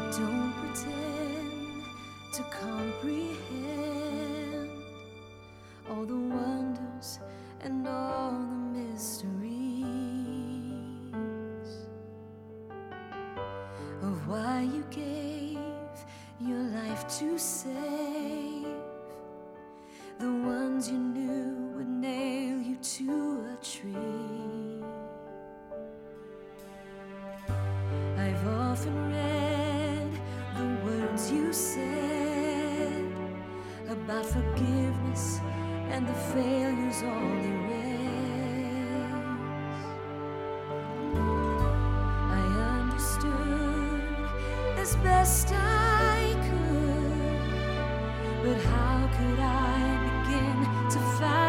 Don't pretend to comprehend all the wonders and all the mysteries of why you gave your life to save the ones you knew would nail you to a tree. I've often read the words you said about forgiveness and the failures all erase. I understood as best I could, but how could I begin to find